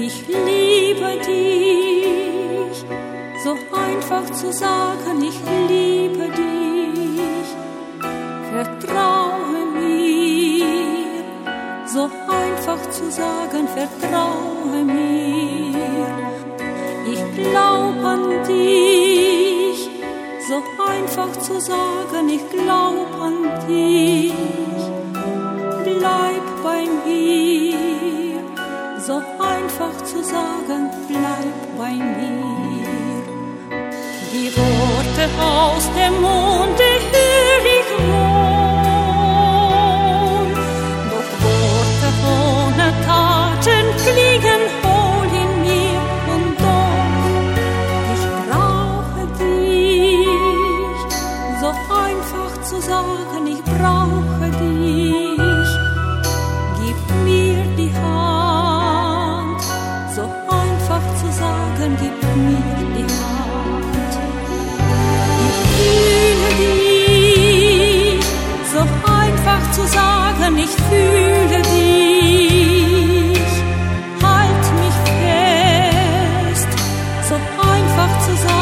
ich liebe dich. So einfach zu sagen, ich liebe dich. Vertraue mir. So einfach zu sagen, vertraue mir. Ich glaub an dich. So einfach zu sagen, ich glaub an dich. Bleib bei mir. So einfach zu sagen, bleib bei mir. Die Worte aus dem Munde hör ich wohl, doch Worte ohne Taten fliegen hohl in mir und doch, ich brauche dich. So einfach zu sagen, ich brauche dich. Gib mir die Hand. So einfach zu sagen, gib mir die Hand. Ich fühle dich. So einfach zu sagen, ich fühle dich. Halt mich fest. So einfach zu sagen,